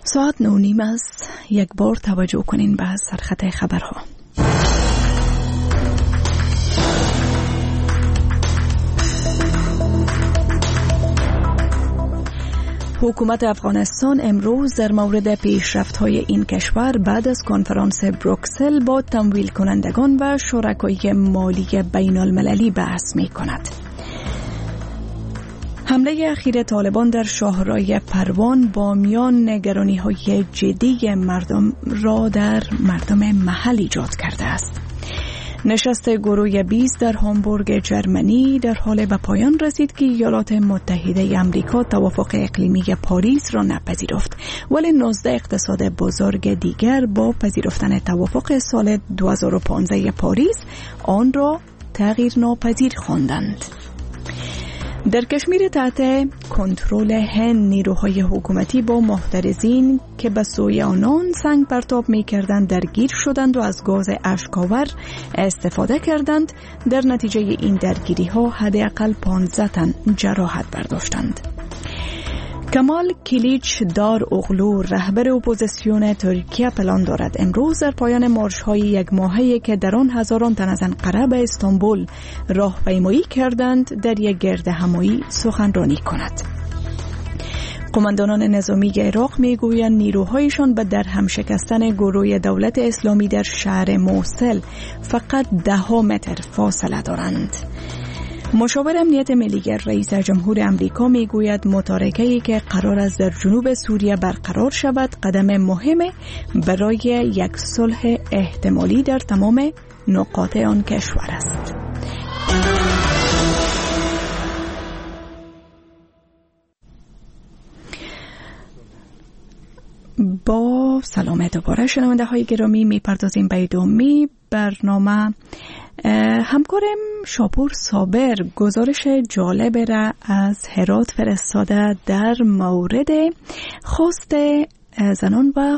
ساعت 9:30 است. یک بار توجه کنین به سرخط خبرها. حکومت افغانستان امروز در مورد پیشرفت‌های این کشور بعد از کنفرانس بروکسل با تمویل کنندگان و شرکای مالی بین المللی بحث می‌کند. حمله اخیر طالبان در شاهراه پروان با میان نگرانی‌های جدی مردم را در مردم محل ایجاد کرده است. نشست گروه 20 در هامبورگ جرمنی در حال به پایان رسید که ایالات متحده آمریکا توافق اقلیمی پاریس را نپذیرفت، ولی 19 اقتصاد بزرگ دیگر با پذیرفتن توافق سال 2015 پاریس آن را تغییر ناپذیر خواندند. در کشمیر تحت کنترل هند نیروهای حکومتی با محترزین که به سوی آنان سنگ پرتاب می‌کردند درگیر شدند و از گاز اشک‌آور استفاده کردند. در نتیجه این درگیری‌ها حداقل 15 تن جراحت برداشتند. کمال کلیچ دار اغلو رهبر اپوزیسیون ترکیه پلان دارد امروز در پایان مارش‌های یک ماهه‌ای که در آن هزاران تن از انقره به استانبول راهپیمایی کردند در یک گردهمایی سخنرانی کند. قماندانان نظامی عراق میگویند نیروهایشان به درهم شکستن گروه دولت اسلامی در شهر موصل فقط 10 متر فاصله دارند. مشاور امنیت ملی رئیس جمهور امریکا میگوید متارکه‌ای که قرار است در جنوب سوریه برقرار شود قدم مهمه برای یک صلح احتمالی در تمام نقاط آن کشور است. با سلام دوباره شنونده های گرامی میپردازیم به ادامه برنامه. همکارم شاپور صابر گزارش جالب را از هرات فرستاده در مورد خواست زنان و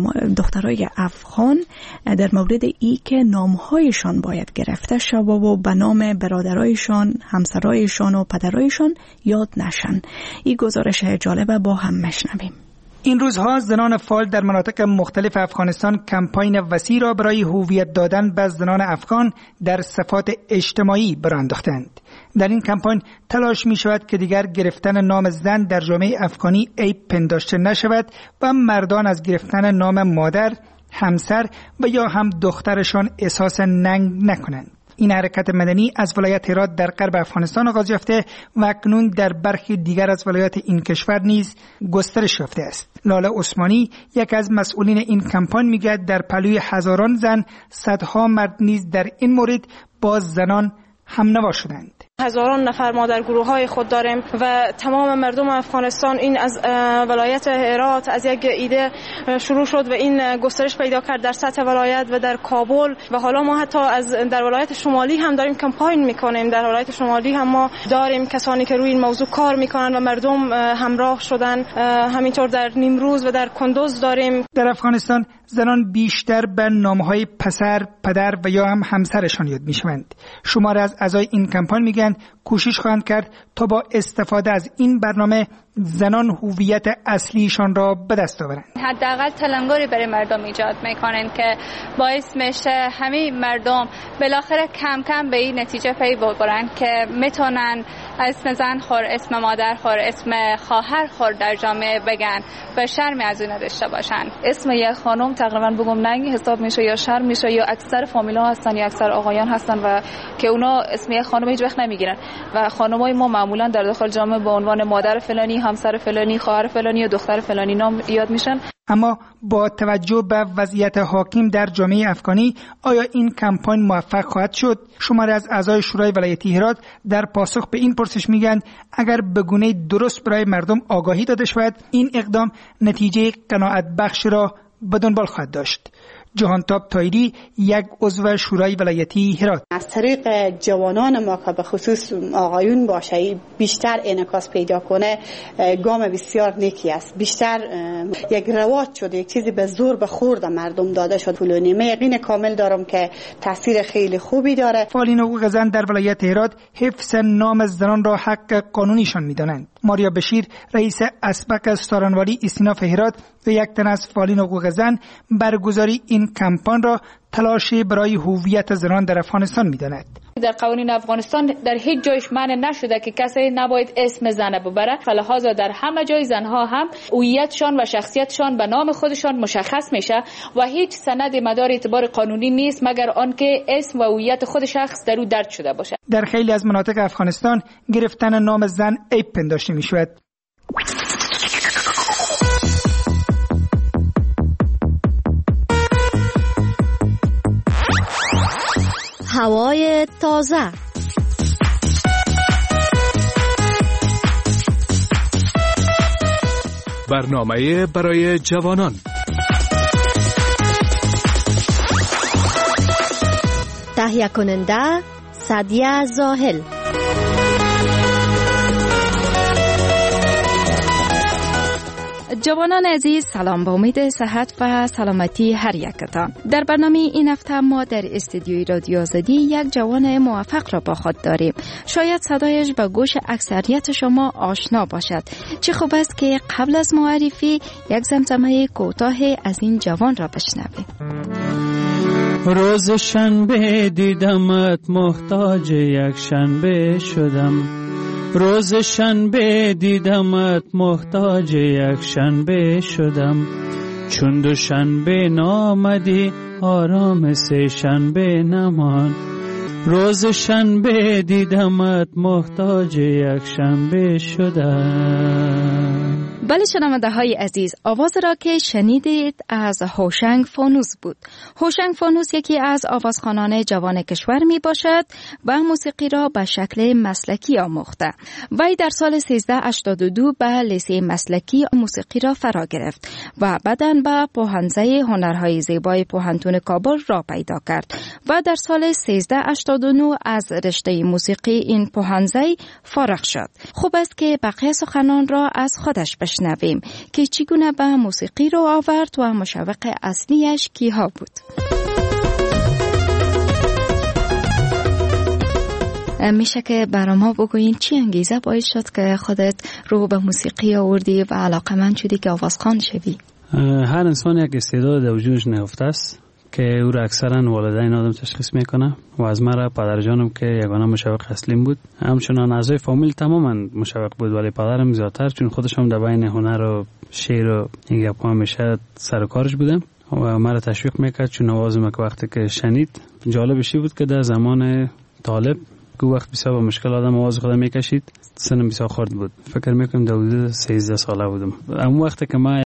دخترای افغان در مورد ای که نامهایشان باید گرفته شود و به نام برادرایشان، همسرایشان و پدرایشان یاد نشن. این گزارش جالب با هم مشنویم. این روزها زنان فعال در مناطق مختلف افغانستان کمپاین وسیع را برای هویت دادن به زنان افغان در صفات اجتماعی برآ انداختند. در این کمپاین تلاش می شود که دیگر گرفتن نام زن در جامعه افغانی عیب پنداشته نشود و مردان از گرفتن نام مادر، همسر و یا هم دخترشان احساس ننگ نکنند. این حرکت مدنی از ولایت هرات در غرب افغانستان آغاز یافته و اکنون در برخی دیگر از ولایات این کشور نیز گسترش یافته است. لاله عثمانی یک از مسئولین این کمپاین میگوید در پهلوی هزاران زن صدها مرد نیز در این مورد با زنان همنوا شدند. هزاران نفر ما در گروه‌های خود داریم و تمام مردم افغانستان این از ولایت هرات از یک ایده شروع شد و این گسترش پیدا کرد در سطح ولایت و در کابل و حالا ما حتی در ولایت شمالی هم داریم کمپاین میکنیم. در ولایت شمالی هم ما داریم کسانی که روی این موضوع کار میکنن و مردم همراه شدن. همینطور در نیمروز و در کندوز داریم. در افغانستان زنان بیشتر به نامهای پسر، پدر و یا هم همسرشان یاد میشوند. شمار از اعضای این کمپاین میگن کوشش خواهند کرد تا با استفاده از این برنامه زنان هویت اصلیشان را به دست آورند. حداقل تلنگری برای مردم ایجاد میکنن که باعث میشه همه مردم بالاخره کم کم به این نتیجه پی ببرن که میتونن اسم زن خور، اسم مادر خور، اسم خواهر خور در جامعه بگن و شرم از اون نداشته باشن. اسم یک خانم تقریبا بگم ننگی حساب میشه یا شرم میشه یا اکثر فامیلا هستن یا اکثر آقایان هستن و که اونا اسم یک خانم هیچ وقت نمیگیرن و خانمای ما معمولا در داخل جامعه به عنوان مادر فلانی، همسر فلانی، خواهر فلانی یا دختر فلانی نام یاد میشن. اما با توجه به وضعیت حاکم در جامعه افغانی آیا این کمپاین موفق خواهد شد؟ شماری از اعضای شورای ولایتی هرات در پاسخ به این پرسش میگن اگر به گونه درست برای مردم آگاهی داده شود این اقدام نتیجه قناعت بخش را به دنبال خواهد داشت. جهانتاب تایری یک عضو شورای ولایتی هرات: از طریق جوانان ما که به خصوص آقایون باشه بیشتر انعکاس پیدا کنه گام بسیار نیکی است. بیشتر یک رواج شده، یک چیزی به زور به خورد مردم داده شد. فلانی من یقین کامل دارم که تاثیر خیلی خوبی داره. فعالین حقوق زن در ولایت هرات حفظ نام زنان را حق قانونیشان می‌دانند. ماریا بشیر رئیس اسبق ستارانواری استیناف هرات و یک تن از فعالین حقوق زن برگزاری این کمپان را تلاشی برای هویت زنان در افغانستان می‌داند. در قوانین افغانستان در هیچ جایش معنی نشده که کسی نباید اسم زن ببره. فلحاظا در همه جای زنها هم هویتشان و شخصیتشان به نام خودشان مشخص میشه و هیچ سند مدار اعتبار قانونی نیست مگر آنکه اسم و هویت خود شخص در او درج شده باشه. در خیلی از مناطق افغانستان گرفتن نام زن عیب پنداشته میشود. هوای تازه. برنامه برای جوانان. تهیه کننده سعدیه زاهل. جوانان عزیز، سلام، با امید صحت و سلامتی هر یکتان. در برنامه این هفته ما در استودیوی رادیو آزادی یک جوان موفق را با خود داریم. شاید صدایش به گوش اکثریت شما آشنا باشد. چه خوب است که قبل از معرفی یک زمزمه کوتاه از این جوان را بشنویم. روز شنبه دیدمت محتاج یک شنبه شدم. روز شنبه دیدمت محتاج یک شنبه شدم. چون دو شنبه نامدی آرام سه شنبه نمان. روز شنبه دیدمت محتاج یک شنبه شدم. بله شنونده های عزیز، آواز را که شنیدید از هوشنگ فانوس بود. هوشنگ فانوس یکی از آوازخوانان جوان کشور می باشد و موسیقی را به شکل مسلکی آموخته. وی در سال 1382 به لیسه مسلکی موسیقی را فرا گرفت و بعداً به پوهنځی هنرهای زیبای پوهنتون کابل را پیدا کرد و در سال 1389 از رشته موسیقی این پوهنځی فارغ شد. خوب است که بقیه سخنان را از خودش بشنویم که چگونه به موسیقی رو آورد و مشوق اصلیش کیها بود. میشه که برای ما بگوین چی انگیزه باعث شد که خودت رو به موسیقی آوردی و علاقه‌مند شدی که آوازخوان شوی؟ هر انسان یک استعداد در وجودش نهفته است که او را اکثرا والدین آدم تشخیص میکنه و از مرا پدرجانم که یگانه مشوق اصلیم بود، همچنان اعضای فامیل تماما مشوق بود، ولی پدرم زیادتر، چون خودش هم در بین هنر و شعر و این گپا همیشه سر و کارش بودم و مرا تشویق میکرد. چون آوازم که وقتی که شنید جالبشی بود که در زمان طالب که وقت بسیار با مشکل آدم آواز خودم میکشید، سنم بسیار خرد بود، فکر میکنم در حدود 13 ساله بودم. اون وقتی که من